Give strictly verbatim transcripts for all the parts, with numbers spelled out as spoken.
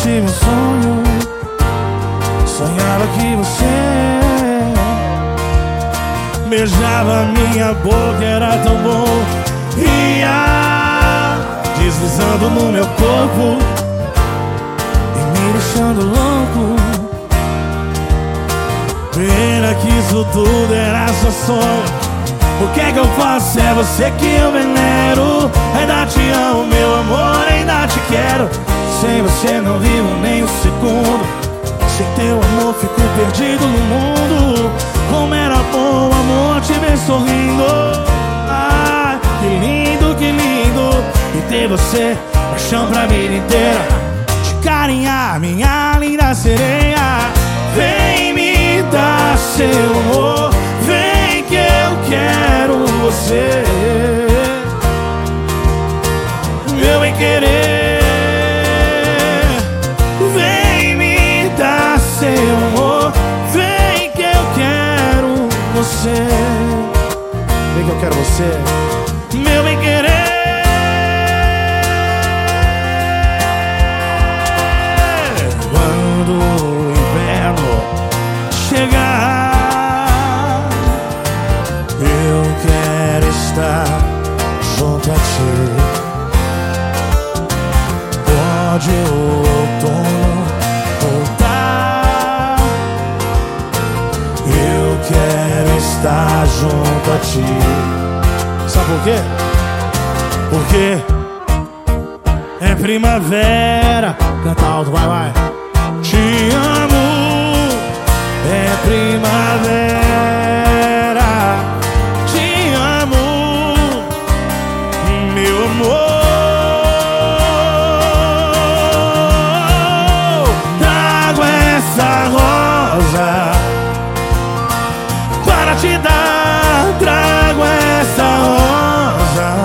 tive um sonho, sonhava que você beijava minha boca, era tão bom. Ia deslizando no meu corpo e me deixando louco. Pena que isso tudo era só sonho. O que é que eu faço? É você que eu venero. Ainda te amo, meu amor, ainda te quero. Sem você não vivo nem um segundo. Sem teu amor fico perdido no mundo. Como era bom, amor, te ver sorrindo. Ah, que lindo, que lindo. E ter você, paixão pra vida inteira. Te carinhar, minha linda sereia. Vem me dar seu amor. Vem que eu quero você, meu bem querer. Vem me dar seu amor. Vem que eu quero você. Vem que eu quero você, meu bem querer. Quando o inverno chegar, eu quero estar junto a ti. Pode o outono voltar, eu quero estar junto a ti. Sabe por quê? Porque é primavera. Canta alto, vai, vai. Te amo, é primavera. Te amo, meu amor. Trago essa rosa para te dar. Trago essa rosa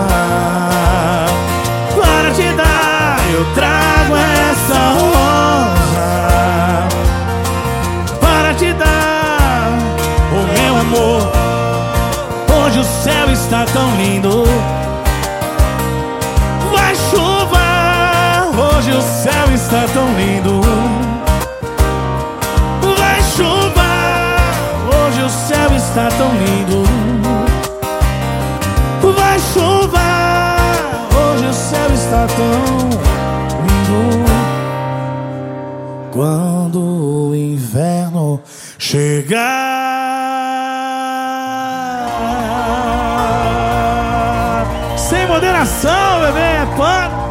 para te dar. Eu trago essa rosa para te dar, o meu amor. Hoje o céu está tão lindo. Vai chuva, hoje o céu está tão lindo. Vai chuva, hoje o céu está tão lindo. Vai chuva, hoje o céu está tão lindo. Quando o inverno chegar, sem moderação, bebê, quando